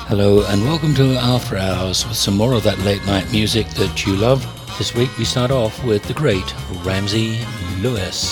Hello and welcome to After Hours with some more of that late night music that you love. This week we start off with the great Ramsey Lewis.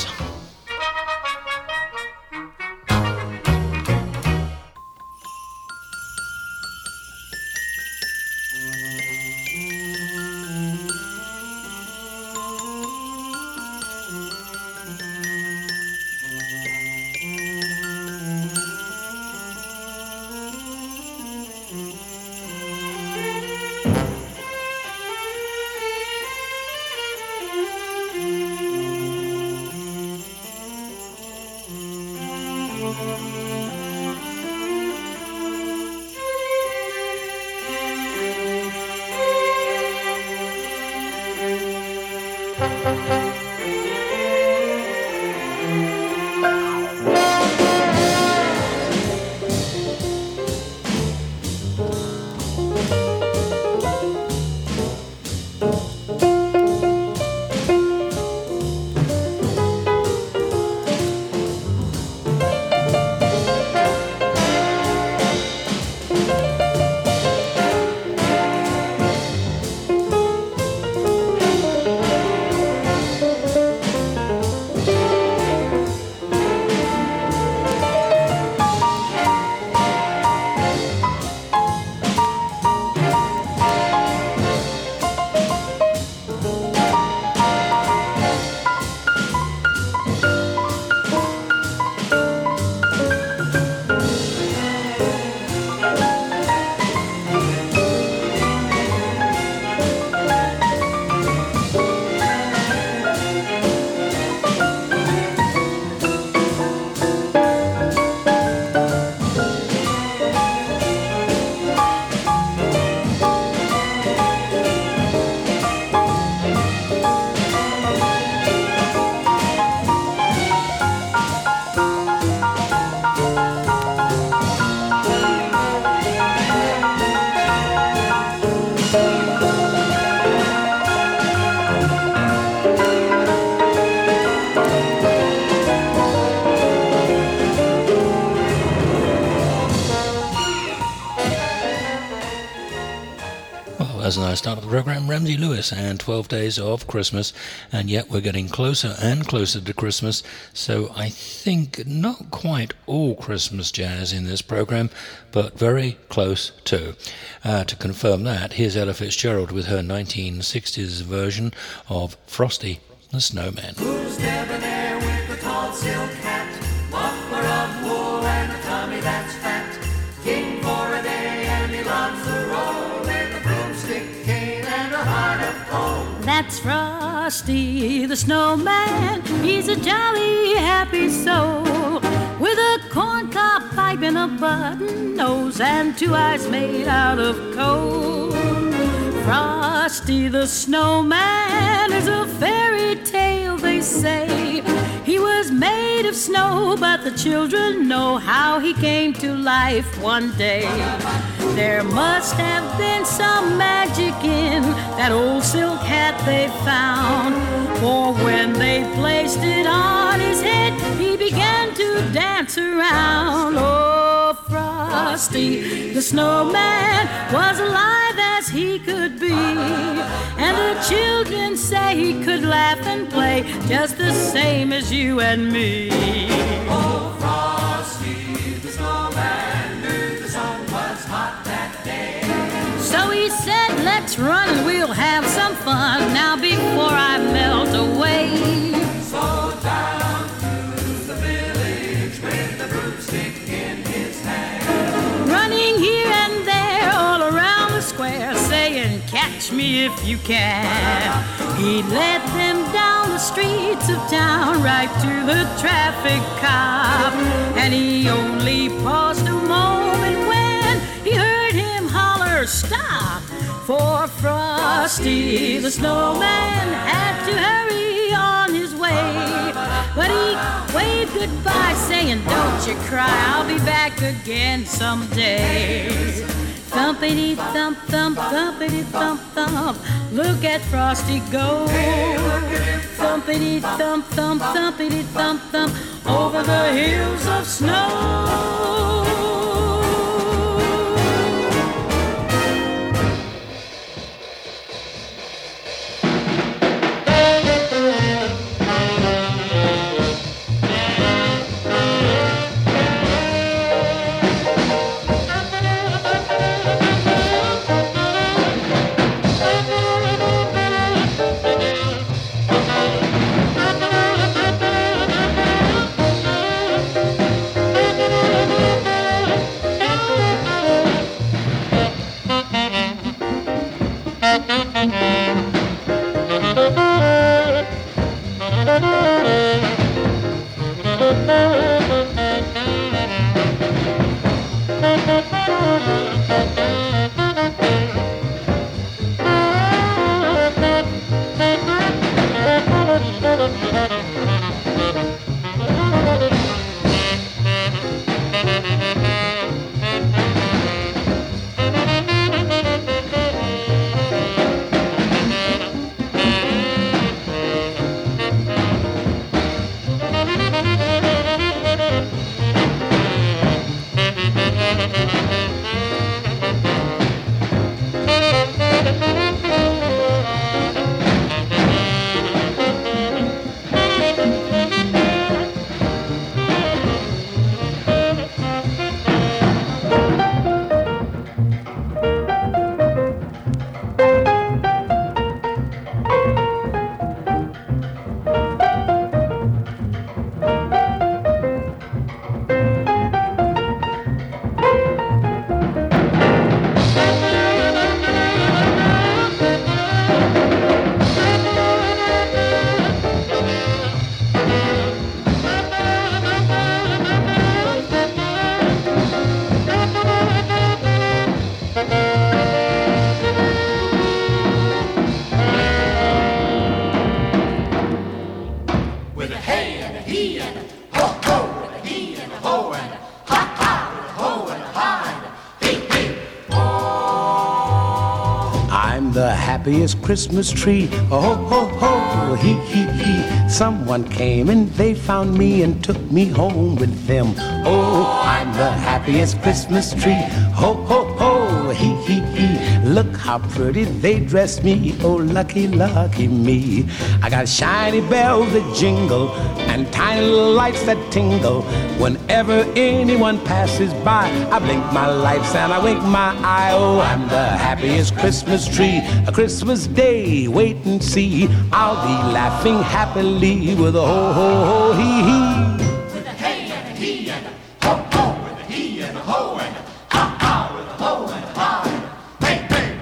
As I start the program, Ramsey Lewis and 12 Days of Christmas, and yet we're getting closer and closer to Christmas, so I think not quite all Christmas jazz in this program, but very close to. To confirm that, here's Ella Fitzgerald with her 1960s version of Frosty the Snowman. Who's debonair with the tall silk hat, muffler of wool and a tummy that's fat, king for a day and he loves the roll. That's Frosty the Snowman. He's a jolly, happy soul with a corncob pipe and a button nose and two eyes made out of coal. Frosty the Snowman is a fairy tale, they say. He was made of snow, but the children know how he came to life one day. There must have been some magic in that old silk hat they found, for when they placed it on his head, he began to dance around. Oh, Frosty the Snowman was alive as he could be, and the children say he could laugh and play just the same as you and me. Oh, Frosty the Snowman knew the sun was hot that day. So he said, let's run and we'll have some fun now before I melt away. So down to the village with the broomstick in his hand, running here and there all around the square, saying, catch me if you can. He led them down the streets of town right to the traffic cop, and he only paused a moment when he heard him holler, stop! For Frosty the Snowman had to hurry on his way, but he waved goodbye saying, don't you cry, I'll be back again someday. Thumpity thump thump, thumpity thump thump, look at Frosty go. Thumpity thump thump, thumpity thump thump, over the hills of snow. happiest Christmas tree. Oh, ho, ho, he, he. Someone came and they found me and took me home with them. Oh, I'm the happiest Christmas tree. Ho, ho, ho, he, he. Look how pretty they dress me. Oh, lucky, lucky me. I got shiny bells that jingle and tiny little lights that tingle. Whenever anyone passes by, I blink my lights and I wink my eye. Oh, I'm the happiest Christmas tree. A Christmas day, wait and see. I'll be laughing happily with a ho, ho, ho, he, he. With a hey and a he and a ho, ho. With a he and a ho and a ha, ha. With a ho and a ha and a hey, hey.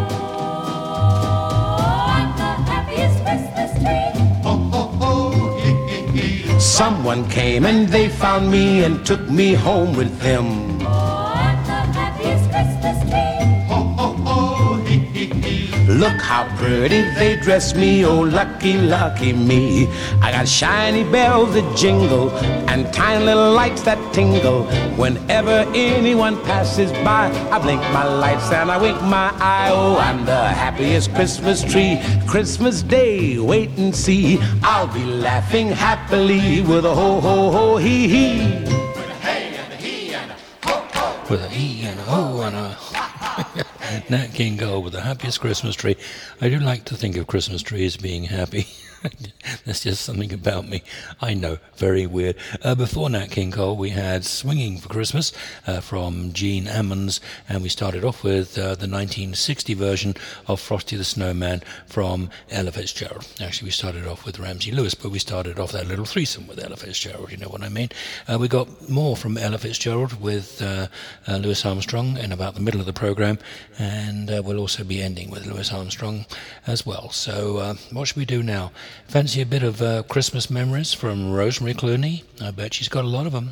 Oh, I'm the happiest Christmas tree. Ho, ho, ho, he, he, he. Someone came and they found me and took me home with them. Oh, I'm the happiest Christmas tree. Ho, ho, ho, he, he, he. Look how pretty they dress me, oh lucky, lucky me. I got shiny bells that jingle and tiny little lights that tingle. Whenever anyone passes by, I blink my lights and I wink my eye. Oh, I'm the happiest Christmas tree. Christmas Day, wait and see. I'll be laughing happily with a ho, ho, ho, he, he. With a hey and a he and a ho, ho. With a he and a ho and a... Nat King Cole with the happiest Christmas tree. I do like to think of Christmas trees being happy. That's just something about me. I know, very weird. Before Nat King Cole, we had Swinging for Christmas from Gene Ammons, and we started off with the 1960 version of Frosty the Snowman from Ella Fitzgerald. Actually, we started off with Ramsey Lewis, but we started off that little threesome with Ella Fitzgerald, you know what I mean? We got more from Ella Fitzgerald with Louis Armstrong in about the middle of the program, and we'll also be ending with Louis Armstrong as well. So what should we do now? Fancy a bit of Christmas memories from Rosemary Clooney? I bet she's got a lot of them.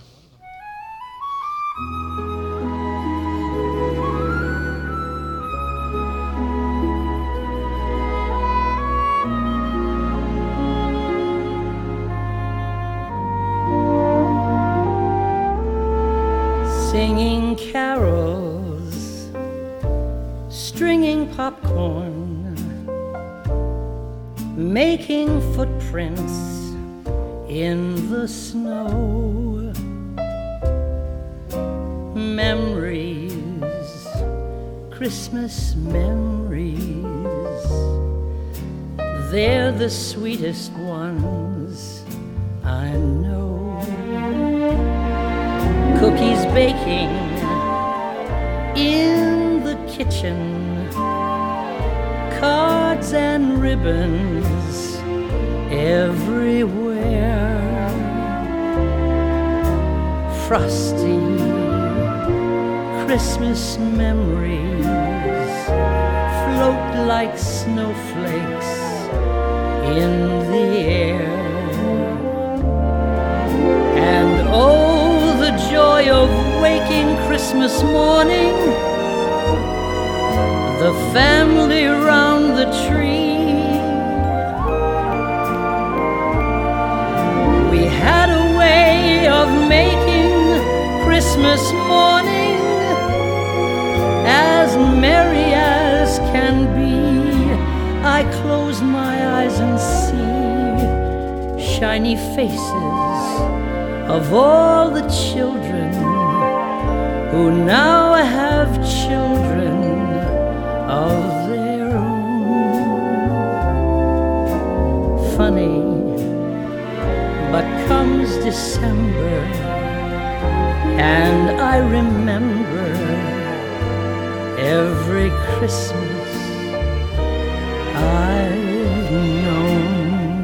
Singing carols, stringing popcorn, making footprints in the snow. Memories, Christmas memories, they're the sweetest ones I know. Cookies baking in the kitchen, cards and ribbons everywhere. Frosty Christmas memories float like snowflakes in the air. And oh, the joy of waking Christmas morning, the family round the tree. We had a way of making Christmas morning as merry as can be. I close my eyes and see shiny faces of all the children who now have children of their own. Funny, but comes December and I remember every Christmas I've known.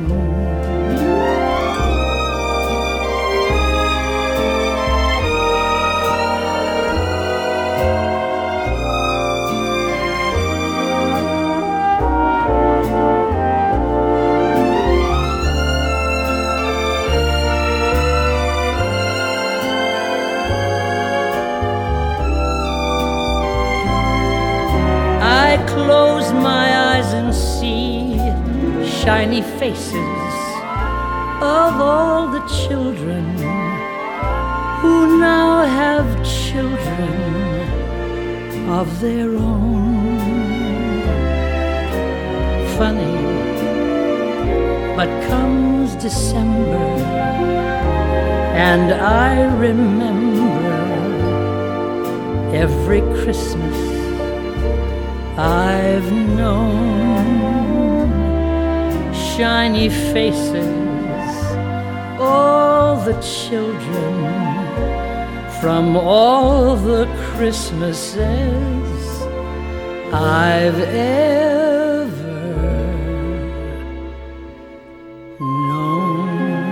I close my eyes and see shiny faces of all the children who now have children of their own. Funny, but comes December and I remember every Christmas I've known. Shiny faces, all the children from all the Christmases I've ever known.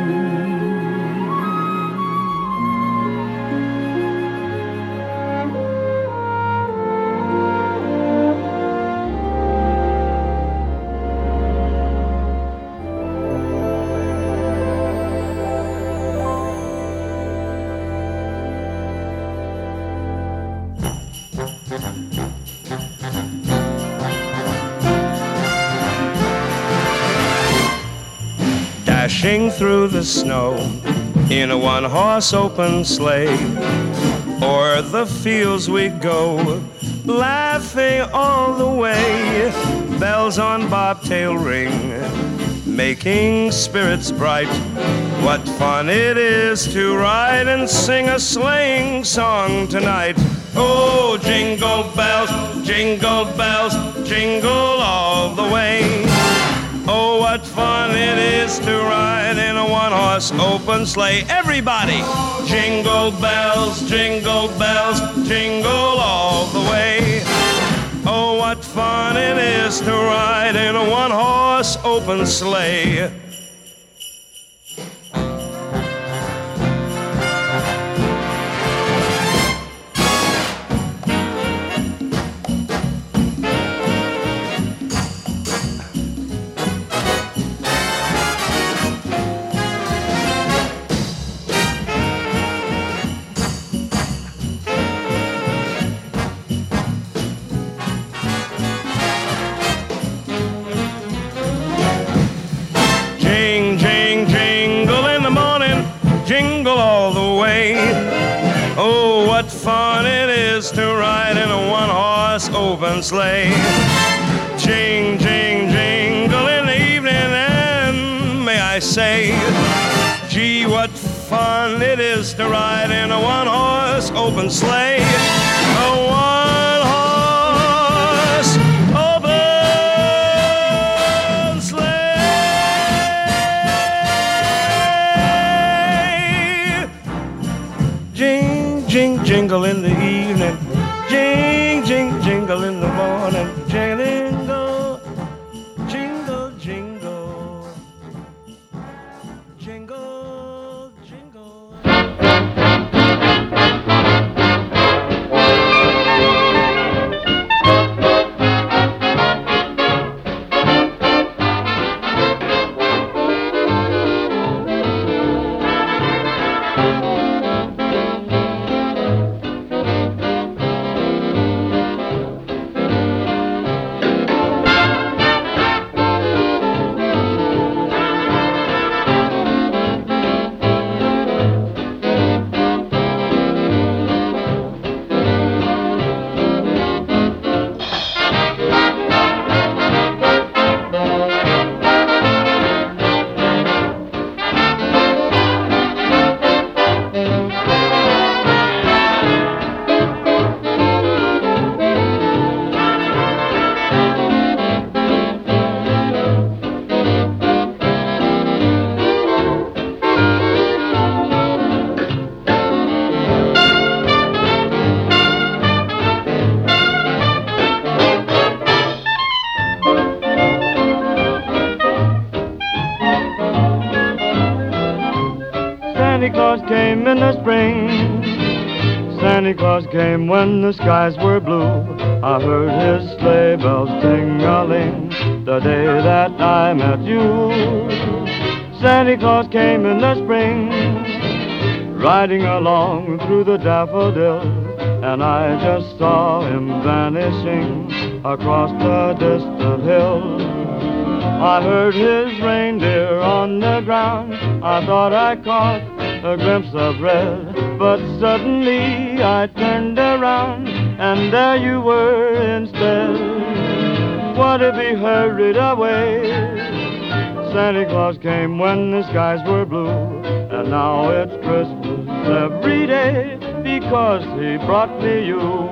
Dashing through the snow in a one-horse open sleigh, o'er the fields we go, laughing all the way. Bells on bobtail ring, making spirits bright. What fun it is to ride and sing a sleighing song tonight. Oh, jingle bells, jingle all the way. Oh, what fun it is to ride in a one-horse open sleigh. Everybody! Jingle bells, jingle all the way. Oh, what fun it is to ride in a one-horse open sleigh. Oh, what fun it is to ride in a one-horse open sleigh. Jing, jing, jingle in the evening, and may I say, gee, what fun it is to ride in a one-horse open sleigh. A one-horse open sleigh. Jing, jing, jingle in the evening. Jing, jing, jingle in the morning. Jingle, jingle, jingle. Jingle, jingle. Claus came in the spring. Santa Claus came when the skies were blue. I heard his sleigh bells ting-a-ling the day that I met you. Santa Claus came in the spring, riding along through the daffodils, and I just saw him vanishing across the distant hills. I heard his reindeer on the ground. I thought I caught a glimpse of red, but suddenly I turned around, and there you were instead. What if he hurried away? Santa Claus came when the skies were blue, and now it's Christmas every day because he brought me you.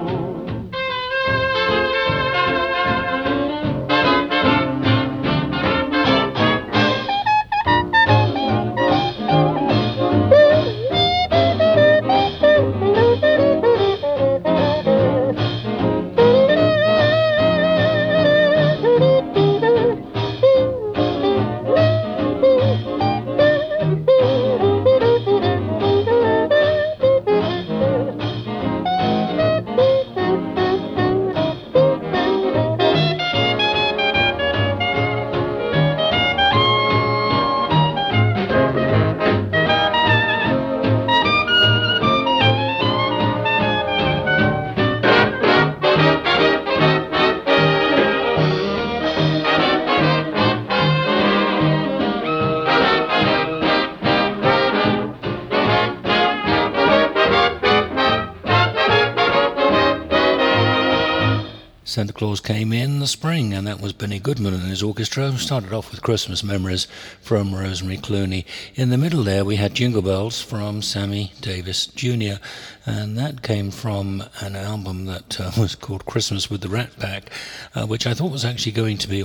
Santa Claus came in the spring, and that was Benny Goodman and his orchestra. We started off with Christmas Memories from Rosemary Clooney. In the middle there we had Jingle Bells from Sammy Davis Jr., and that came from an album that was called Christmas with the Rat Pack, which I thought was actually going to be,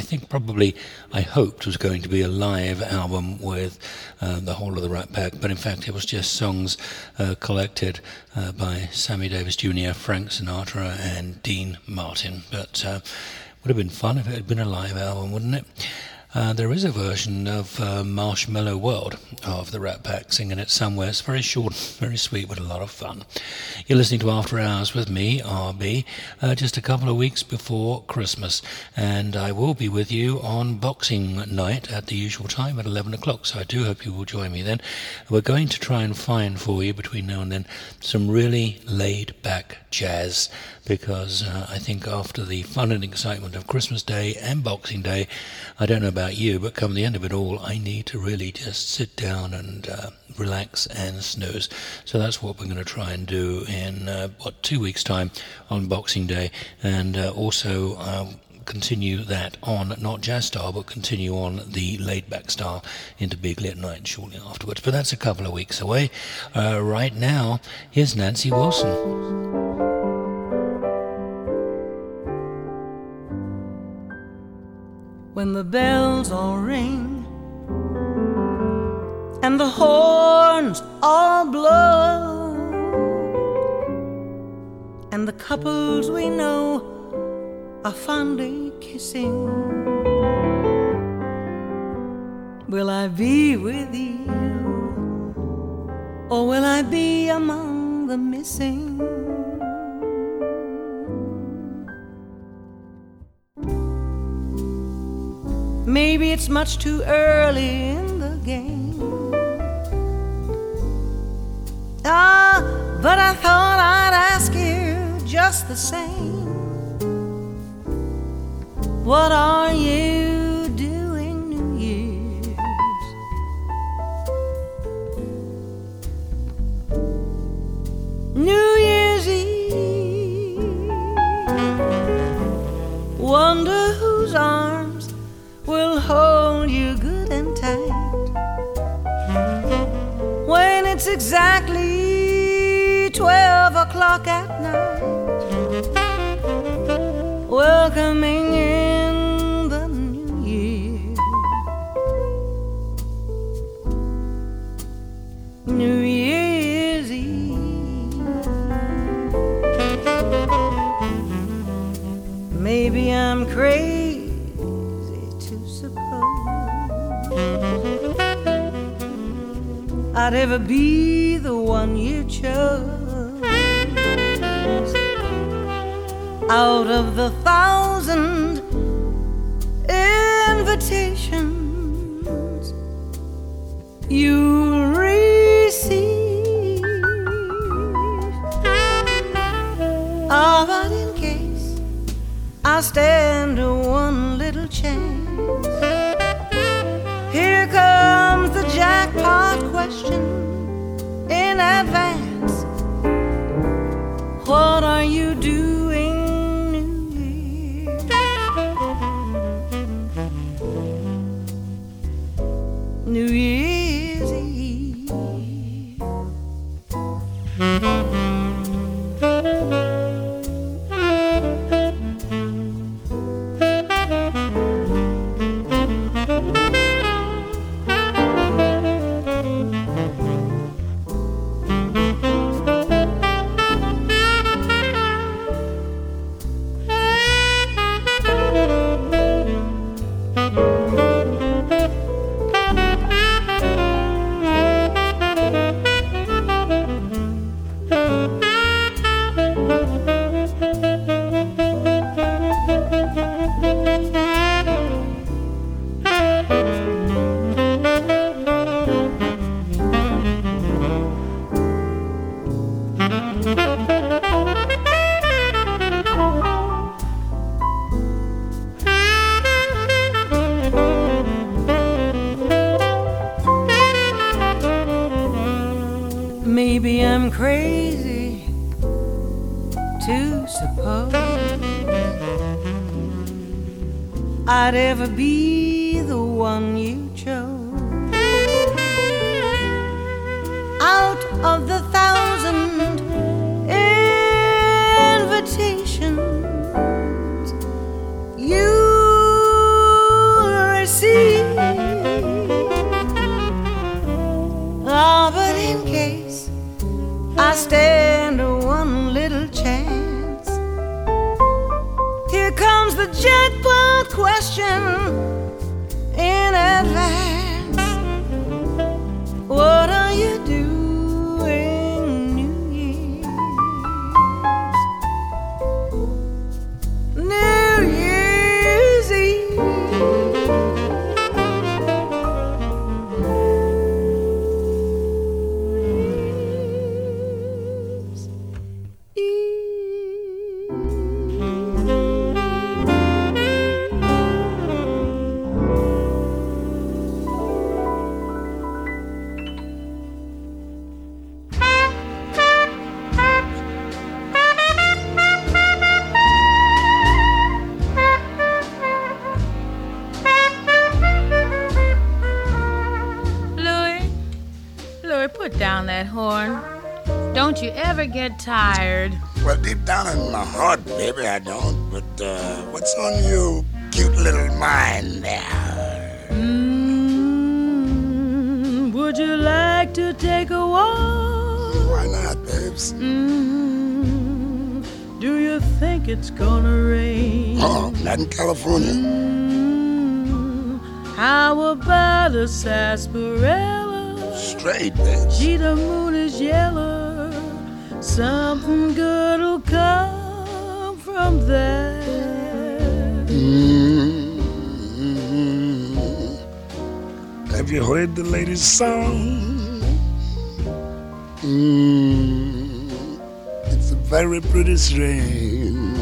I hoped was going to be a live album with the whole of the Rat Pack, but in fact it was just songs collected by Sammy Davis Jr., Frank Sinatra and Dean Martin. But would have been fun if it had been a live album, wouldn't it? There is a version of Marshmallow World of the Rat Pack singing it somewhere. It's very short, very sweet, but a lot of fun. You're listening to After Hours with me, RB, just a couple of weeks before Christmas, and I will be with you on Boxing Night at the usual time at 11 o'clock, so I do hope you will join me then. We're going to try and find for you between now and then some really laid-back jazz, because I think after the fun and excitement of Christmas Day and Boxing Day, I don't know about you, but come the end of it all, I need to really just sit down and relax and snooze. So that's what we're going to try and do in 2 weeks' time on Boxing Day, and also continue that on not jazz style, but continue on the laid-back style into Big Lit Night shortly afterwards. But that's a couple of weeks away. Right now, here's Nancy Wilson. When the bells all ring and the horns all blow and the couples we know are fondly kissing, will I be with you, or will I be among the missing? Maybe it's much too early in the game, but I thought I'd ask you just the same. What are you doing New Year's? New Year's Eve. Wonder whose arms will hold you good and tight when it's exactly 12 o'clock at night, welcoming in the new year. New Year's Eve. Maybe I'm crazy to suppose I'd ever be the one you chose. Out of the 1,000 invitations you receive, but in case I stand one little chance, here comes the jackpot question in advance. What are you doing New Year? New Year's Eve. Maybe I'm crazy to suppose I'd ever be the one you chose. Out of the 1,000 invitations you receive, but in case I stand one little chance, here comes the jackpot question in advance. What are you doing New Year's? New Year's Eve. Put down that horn. Don't you ever get tired? Well, deep down in my heart, baby, I don't. But what's on your cute little mind there? Would you like to take a walk? Why not, babes? Do you think it's gonna rain? Oh, not in California. How about a sarsaparilla? Straight, babes. Gee, the moon is yellow. Something good'll come from that. Have you heard the latest song? It's a very pretty strain.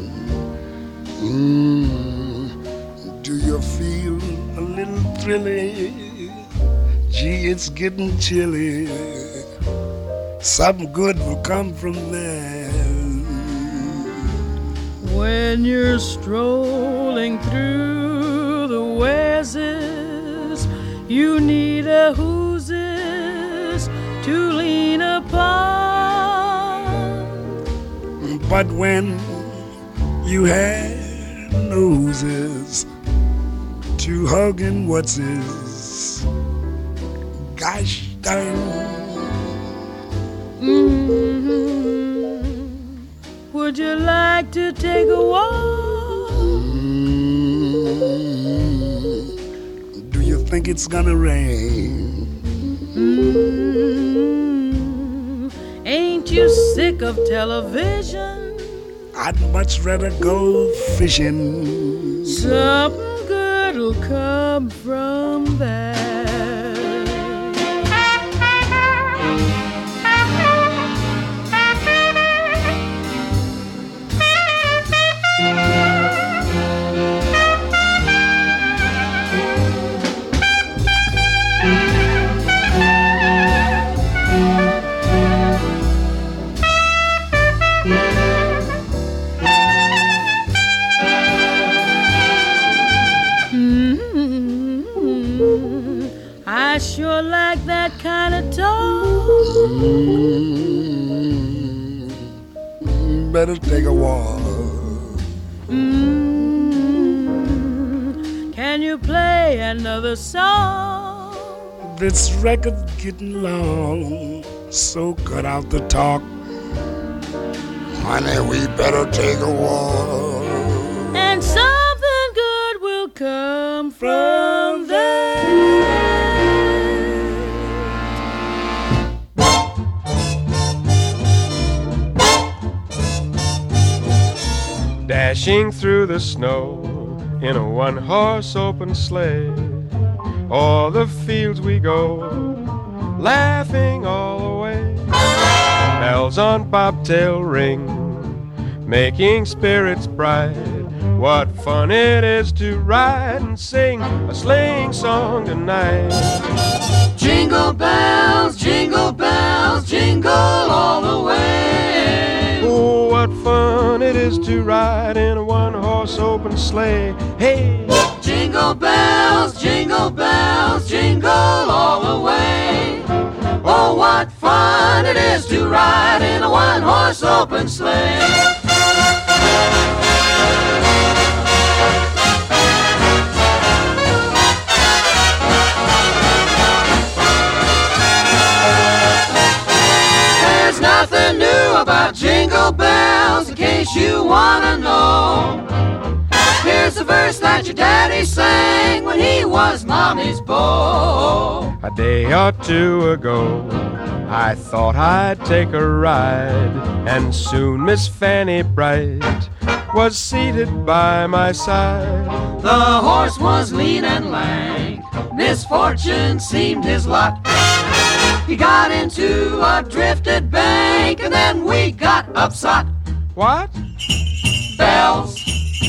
Do you feel a little thrilly? Gee, it's getting chilly. Something good will come from there. When you're strolling through the Wesses, you need a whooses to lean upon. But when you had noses to hug and what's his, gosh darn. Would you like to take a walk? Do you think it's gonna rain? Ain't you sick of television? I'd much rather go fishing. Something good'll come from that. I sure like that kind of talk. Better take a walk. Can you play another song? This record's getting long, so cut out the talk. Honey, we better take a walk. And something good will come from that. Dashing through the snow in a one-horse open sleigh. O'er the fields we go, laughing all the way. Bells on bobtail ring, making spirits bright. What fun it is to ride and sing a sleighing song tonight. Jingle bells, jingle all the way. Oh, what fun it is to ride in a one-horse open sleigh. Hey! Jingle bells, jingle all the way. Oh, what fun it is to ride in a one-horse open sleigh. There's nothing new about jingle bells in case you wanna know. Here's the verse that your daddy sang when he was mommy's beau. A day or two ago, I thought I'd take a ride, and soon Miss Fanny Bright was seated by my side. The horse was lean and lank, misfortune seemed his lot. He got into a drifted bank, and then we got upset. What? Bells,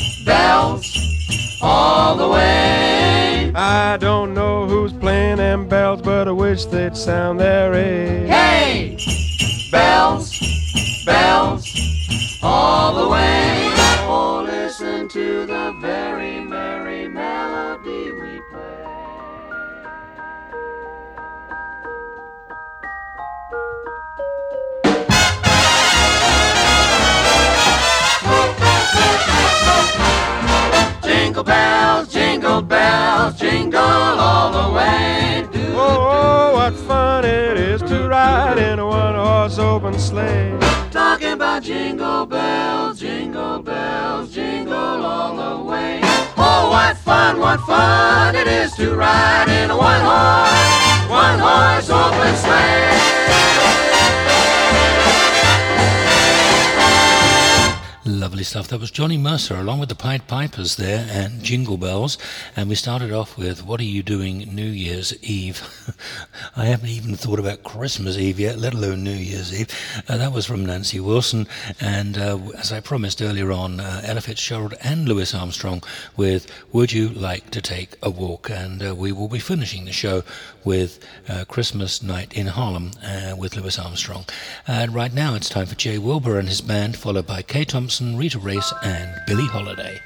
all the way. I don't know who's playing them bells, but I wish they'd sound their age. Hey! Bells, all the way. Oh, listen to the very merry melody we play. Jingle bells, jingle all the way. Oh, what fun it is to ride in a one-horse open sleigh. Talking about jingle bells, jingle all the way. Oh, what fun it is to ride in a one-horse open sleigh. Lovely stuff. That was Johnny Mercer along with the Pied Pipers there and Jingle Bells. And we started off with What Are You Doing New Year's Eve? I haven't even thought about Christmas Eve yet, let alone New Year's Eve. That was from Nancy Wilson. And as I promised earlier on, Ella Fitzgerald and Louis Armstrong with Would You Like to Take a Walk? And we will be finishing the show with Christmas Night in Harlem with Louis Armstrong. Right now it's time for Jay Wilbur and his band, followed by Kay Thompson, Rita Race and Billie Holiday.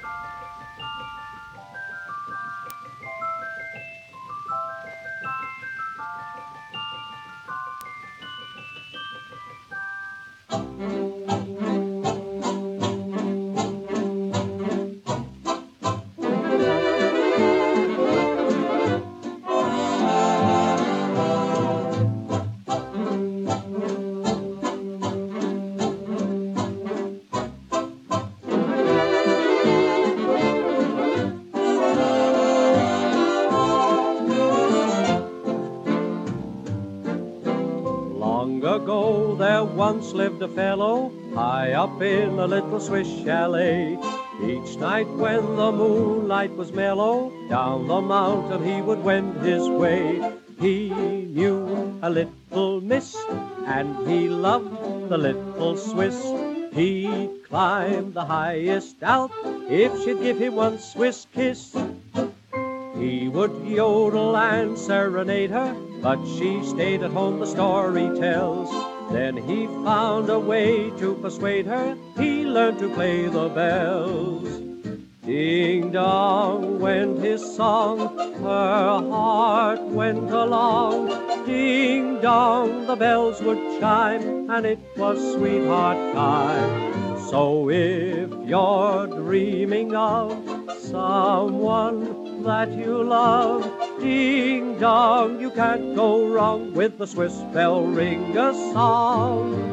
once lived a fellow high up in a little Swiss chalet. Each night when the moonlight was mellow, down the mountain he would wend his way. He knew a little miss, and he loved the little Swiss. He climbed the highest Alp if she'd give him one Swiss kiss. He would yodel and serenade her, but she stayed at home, the story tells. Then he found a way to persuade her, he learned to play the bells. Ding-dong went his song, her heart went along. Ding-dong, the bells would chime, and it was sweetheart time. So if you're dreaming of someone that you love, ding-dong, you can't go wrong with the Swiss bell ringer song.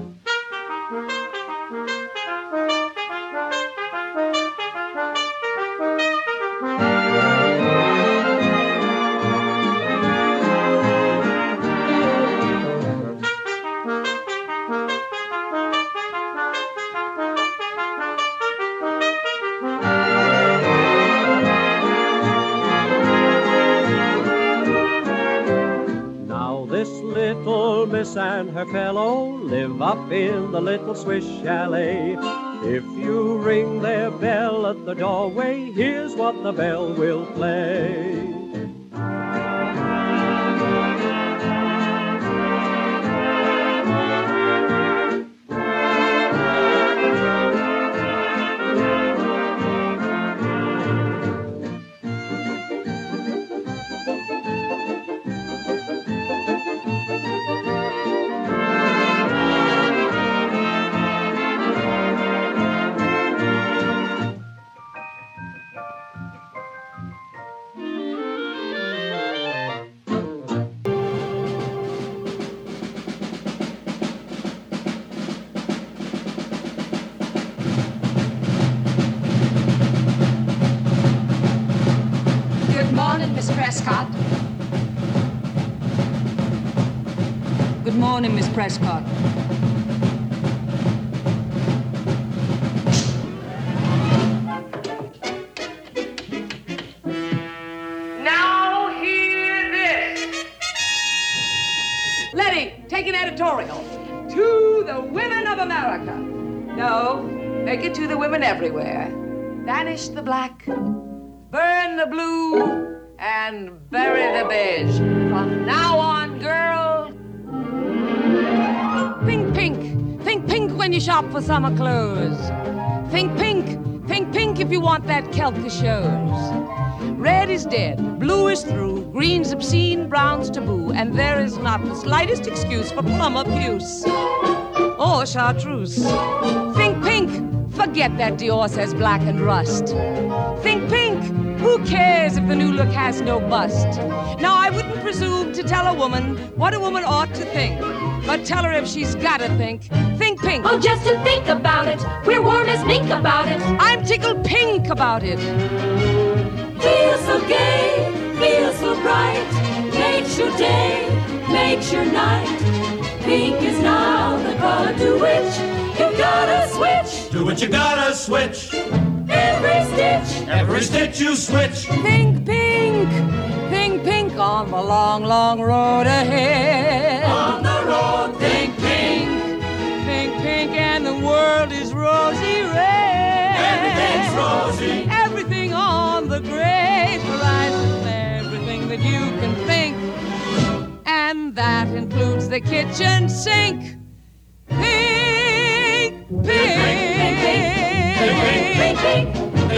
Miss and her fellow live up in the little Swiss chalet. If you ring their bell at the doorway, here's what the bell will play. Good morning, Miss Prescott. Now hear this. Letty, take an editorial. To the women of America. No, make it to the women everywhere. Banish the black, burn the blue, and bury the beige. From now on, girl, think pink. Think pink when you shop for summer clothes. Think pink. Think pink if you want that Celt that shows. Red is dead, blue is through, green's obscene, brown's taboo, and there is not the slightest excuse for plum abuse or chartreuse. Think pink. Forget that Dior says black and rust. Think pink. Who cares if the new look has no bust? Now, I wouldn't presume to tell a woman what a woman ought to think, but tell her if she's gotta think pink. Oh, just to think about it, we're warm as pink about it. I'm tickled pink about it. Feel so gay, feel so bright, makes your day, makes your night. Pink is now the color to which you gotta switch. Do what you gotta switch. Every stitch you switch. Think pink on the long, long road ahead. On the road, think pink. Think pink and the world is rosy red. Everything's rosy. Everything on the great horizon, everything that you can think. And that includes the kitchen sink. Pink, pink, pink, pink, pink, pink, pink, pink.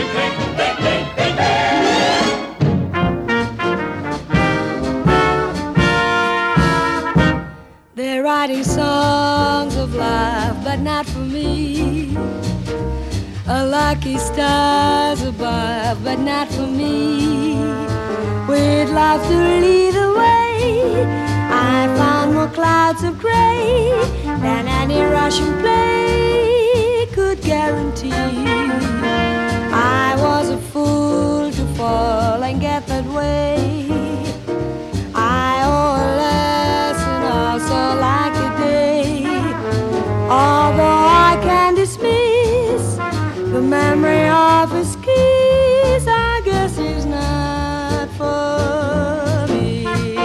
They're writing songs of life, but not for me. A lucky stars above, but not for me. With life to lead the way, I found more clouds of gray than any Russian play could guarantee. I was a fool to fall and get that way. I owe a lesson also like a day. The memory of his kiss, I guess he's not for me.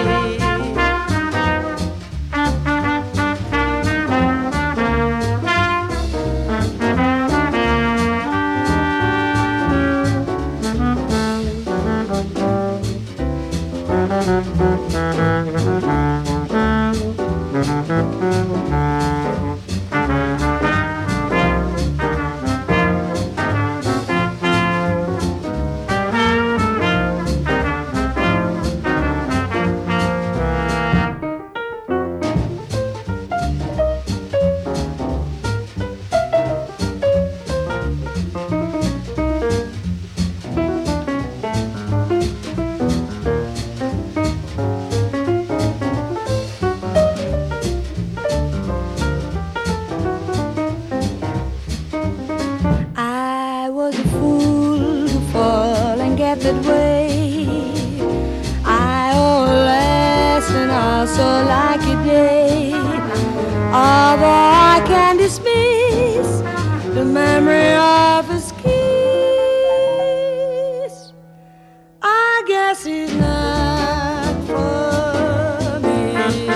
That way, I owe a lesson also like a day. Although I can dismiss the memory of his kiss, I guess he's not for me.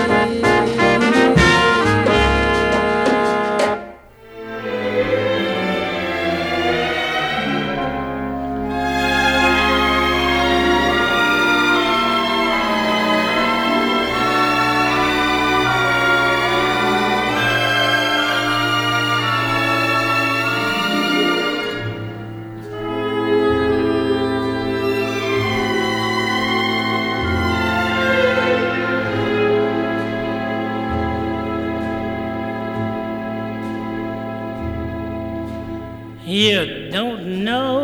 You don't know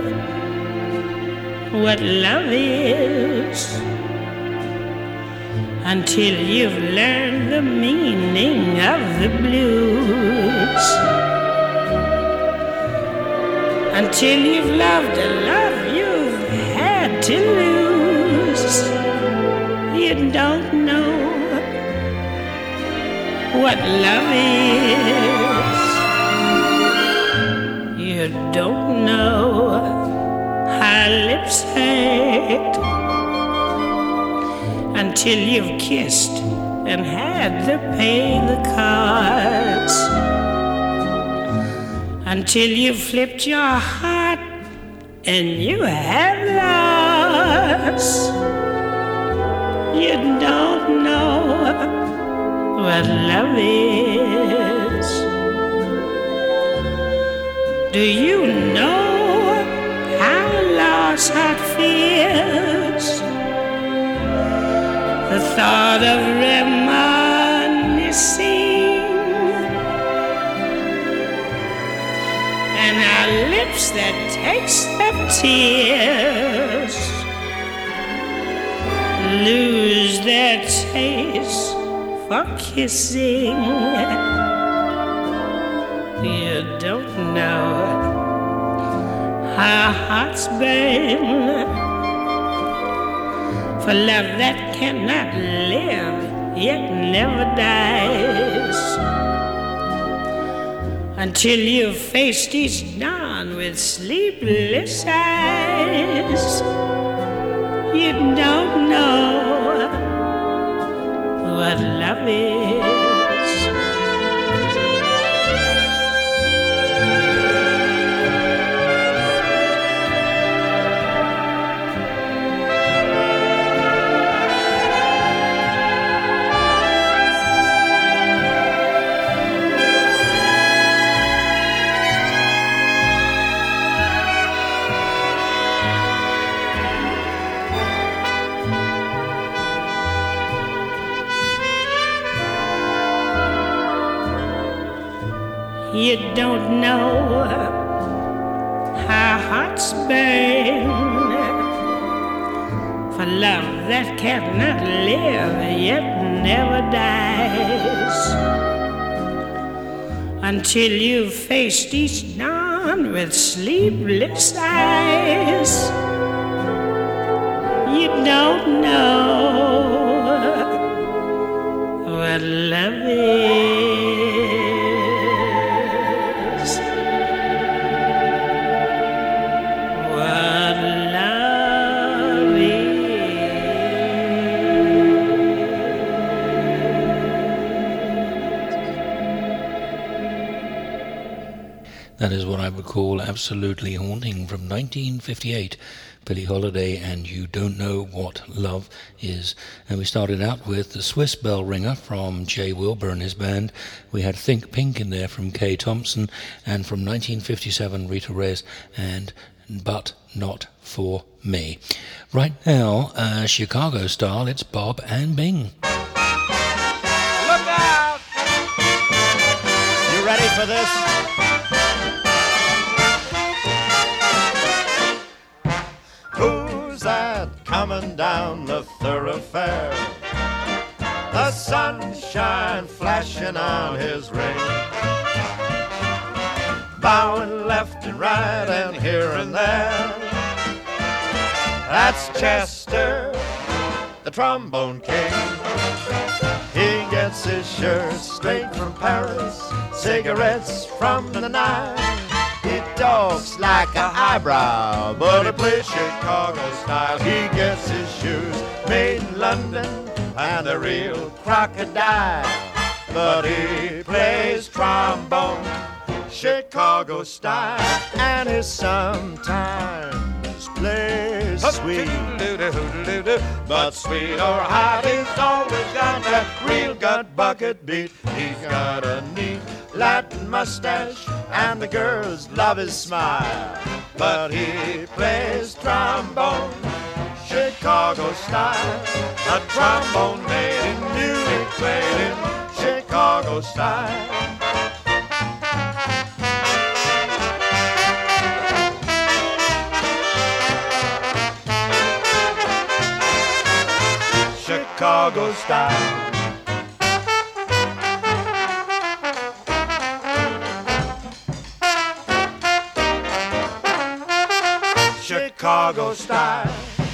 what love is until you've learned the meaning of the blues, until you've loved a love you've had to lose. You don't know what love is. You don't know how lips hurt until you've kissed and had to pay the cards, until you've flipped your heart and you have lost. You don't know what love is. Do you know how a lost heart feels? The thought of reminiscing and our lips that taste of tears lose their taste for kissing. You don't know how hearts burn for love that cannot live yet never dies, until you've faced each dawn with sleepless eyes. You don't know what love is. You don't know how hearts burn for love that cannot live yet never dies, until you've faced each dawn with sleepless eyes. You don't know what love is. That is what I would call absolutely haunting from 1958. Billie Holiday and You Don't Know What Love Is. And we started out with the Swiss Bell Ringer from Jay Wilbur and his band. We had Think Pink in there from Kay Thompson, and from 1957 Rita Reyes and But Not For Me. Right now, Chicago style, it's Bob and Bing. Look out! You ready for this? Who's that coming down the thoroughfare? The sunshine flashing on his ring, bowing left and right and here and there. That's Chester, the trombone king. He gets his shirt straight from Paris, cigarettes from the nine. He talks like an eyebrow, but he plays Chicago style. He gets his shoes made in London and a real crocodile, but he plays trombone Chicago style, and he sometimes plays sweet. But sweet or hot, he's always got that real gut bucket beat. He's got a neat Latin mustache, and the girls love his smile. But he plays trombone Chicago style, a trombone made in Munich, played in Chicago style. Chicago style. Chicago style.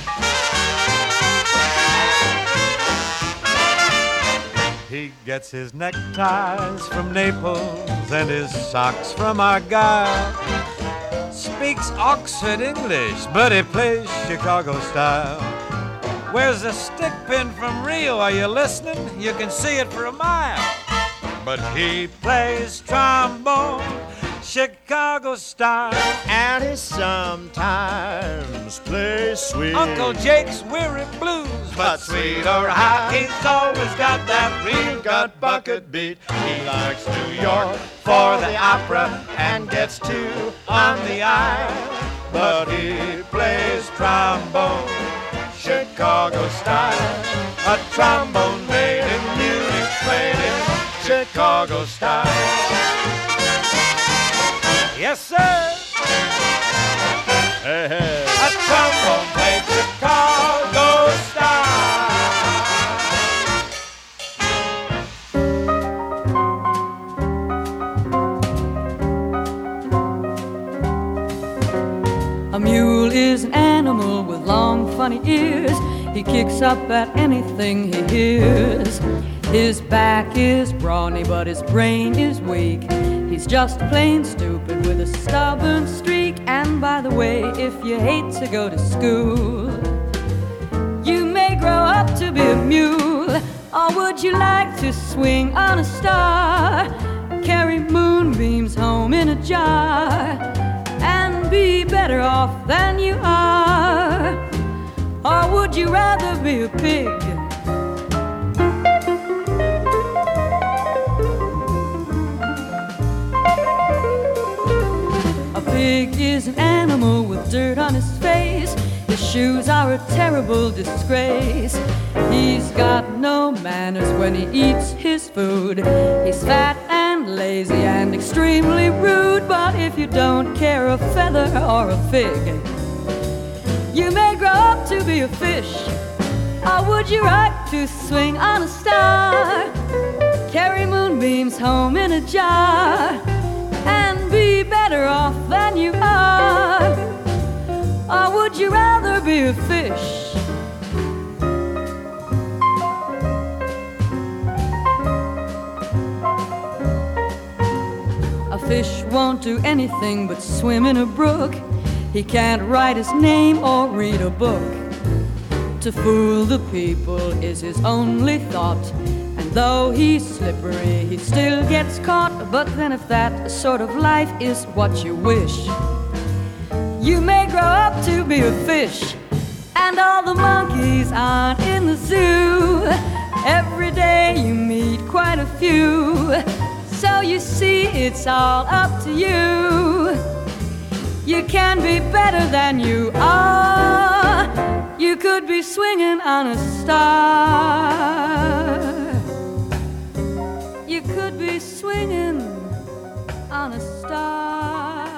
He gets his neckties from Naples and his socks from Argyle. Speaks Oxford English, but he plays Chicago style. Wears a stick pin from Rio, are you listening? You can see it for a mile. But he plays trombone Chicago style, and he sometimes plays sweet. Uncle Jake's weary blues, but sweet or hot, he's always got that real gut bucket beat. He likes New York for the opera and gets two on the aisle, but he plays trombone Chicago style, a trombone made in Munich, played in Chicago style. Yes, sir. Hey, hey. A trombone played Chicago style. A mule is an animal with long, funny ears. He kicks up at anything he hears. His back is brawny, but his brain is weak. He's just plain stupid with a stubborn streak. And by the way, if you hate to go to school, you may grow up to be a mule. Or would you like to swing on a star, carry moonbeams home in a jar, and be better off than you are? Or would you rather be a pig? A pig is an animal with dirt on his face. His shoes are a terrible disgrace. He's got no manners when he eats his food. He's fat and lazy and extremely rude. But if you don't care a feather or a fig, you may grow up to be a fish. Or would you like to swing on a star, carry moonbeams home in a jar, and be better off than you are? Or would you rather be a fish? A fish won't do anything but swim in a brook. He can't write his name or read a book. To fool the people is his only thought, and though he's slippery, he still gets caught. But then if that sort of life is what you wish, you may grow up to be a fish. And all the monkeys aren't in the zoo. Every day you meet quite a few. So you see it's all up to you. You can be better than you are. You could be swinging on a star. You could be swinging on a star.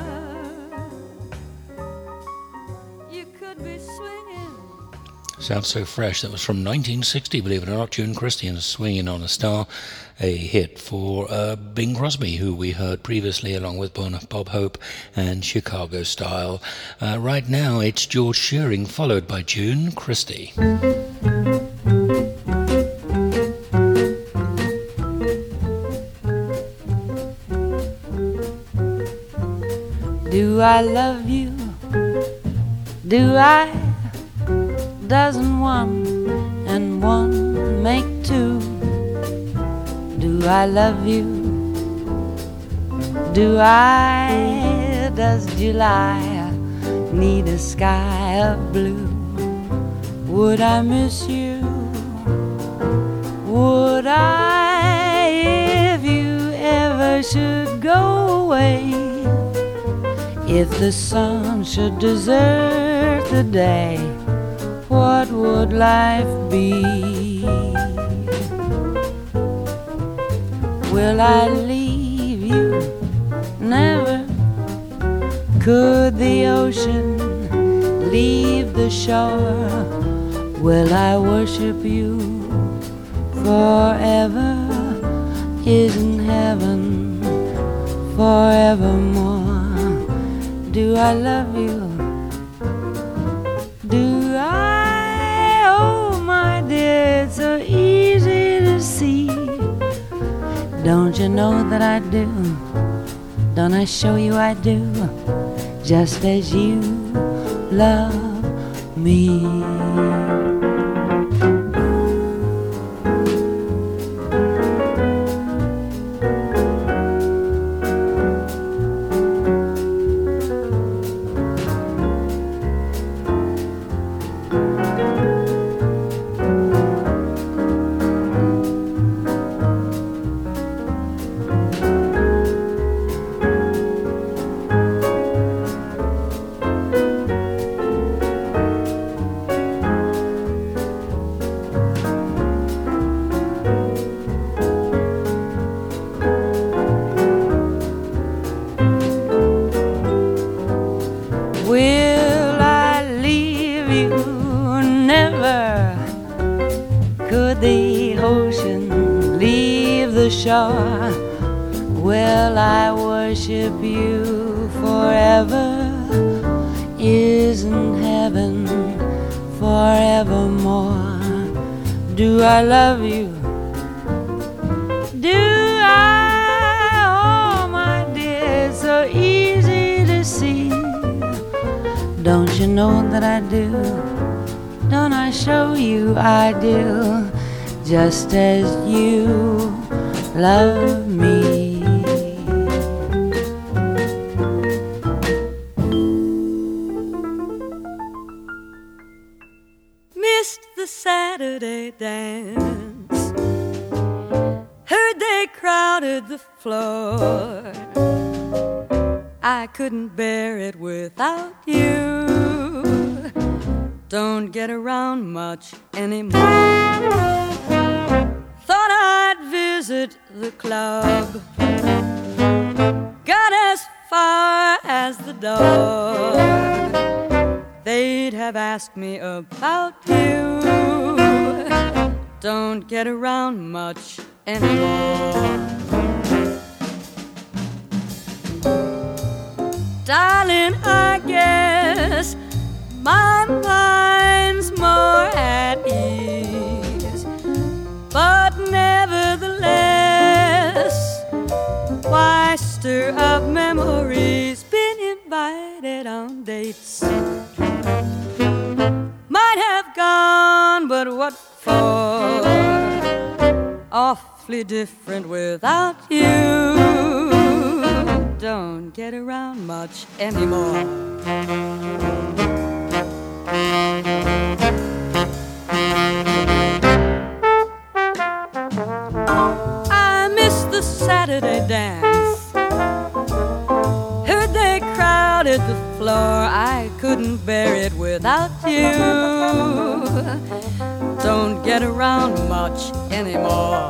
You could be swinging. Sounds so fresh. That was from 1960, believe it or not. June Christy and Swinging on a Star, a hit for Bing Crosby, who we heard previously along with Bob Hope and Chicago Style. Right now it's George Shearing, followed by June Christy. Do I love you? Do I? Doesn't one and one make two? Do I love you? Do I? Does July need a sky of blue? Would I miss you? Would I, if you ever should go away? If the sun should desert the day, what would life be? Will I leave you? Never. Could the ocean leave the shore? Will I worship you forever? Isn't heaven forevermore? Do I love you? Do I? Oh my dear, it's so easy to see. Don't you know that I do? Don't I show you I do? Just as you love me. Will I worship you forever? Isn't heaven forevermore? Do I love you? Do I? Oh my dear, it's so easy to see. Don't you know that I do? Don't I show you I do? Just as you love me. Missed the Saturday dance, heard they crowded the floor. I couldn't bear it without you. Don't get around much anymore. Thought I'd visit the club. Got as far as the door. They'd have asked me about you. Don't get around much anymore. Darling, I guess my mind's more at ease. But nevertheless, why stir up memories? Been invited on dates. Might have gone, but what for? Awfully awfully different without you. Don't get around much anymore. I miss the Saturday dance. Heard they crowded the floor. I couldn't bear it without you. Don't get around much anymore.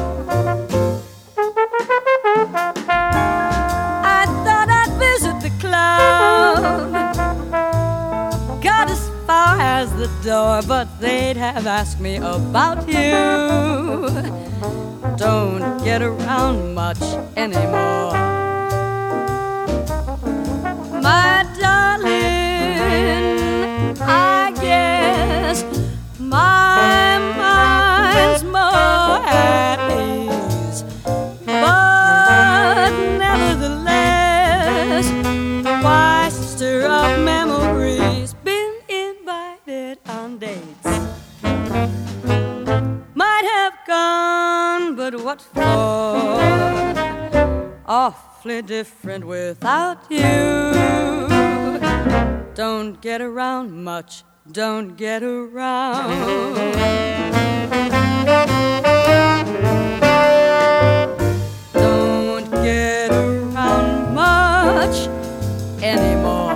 I thought I'd visit the club. Got as far as the door, but they'd have asked me about you. Don't get around much anymore. My darling, I guess my mind's more at ease, but nevertheless, why, sister of memories, been invited on dates. Might have gone, but what for? Awfully different without you. Don't get around much. Don't get around. Don't get around much anymore.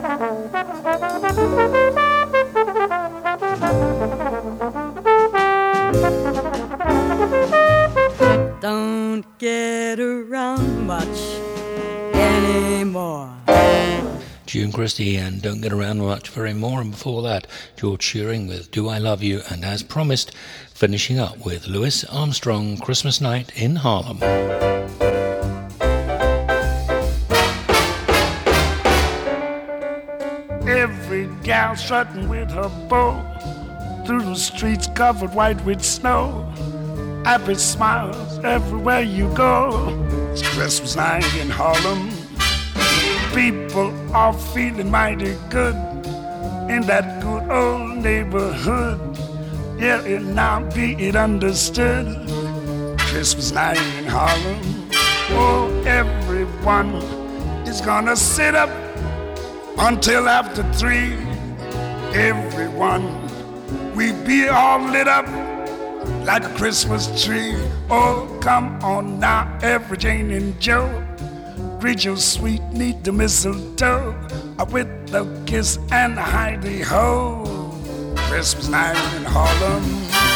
Don't get around much anymore. June Christie and Don't Get Around Much very more, and before that George Shearing with Do I Love You, and as promised finishing up with Louis Armstrong, Christmas Night in Harlem. Every gal strutting with her bow through the streets covered white with snow. Happy smiles everywhere you go. It's Christmas night in Harlem. People are feeling mighty good in that good old neighborhood. Yeah, it now be it understood. Christmas night in Harlem. Oh, everyone is gonna sit up until after 3. Everyone, we be all lit up like a Christmas tree. Oh, come on now, every Jane and Joe. Greet your sweet, neat the mistletoe with a kiss and a hidey-ho. Christmas night in Harlem.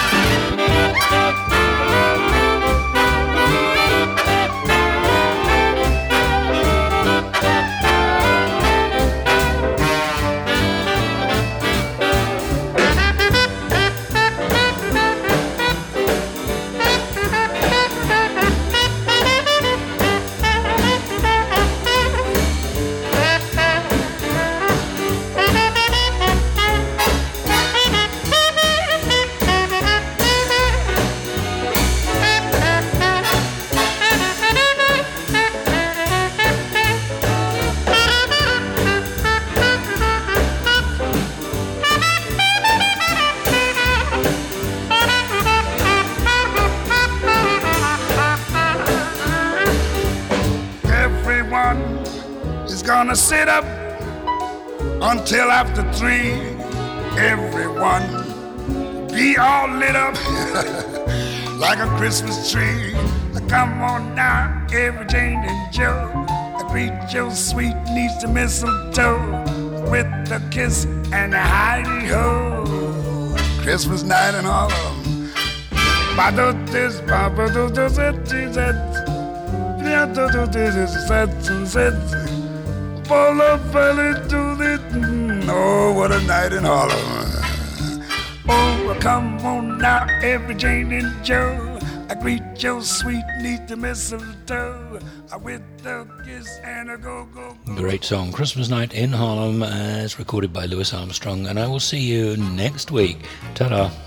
Gonna sit up until after 3. Everyone be all lit up like a Christmas tree. Come on now, every Jane and Joe. Greet your sweet niece to mistletoe with a kiss and a hidey-ho. Christmas night in Harlem. Oh, what a night in Harlem. Oh, come on now, every Jane and Joe. I greet your sweet niece to mistletoe with a kiss and a go-go. Great song, Christmas Night in Harlem, as recorded by Louis Armstrong, and I will see you next week. Ta-da.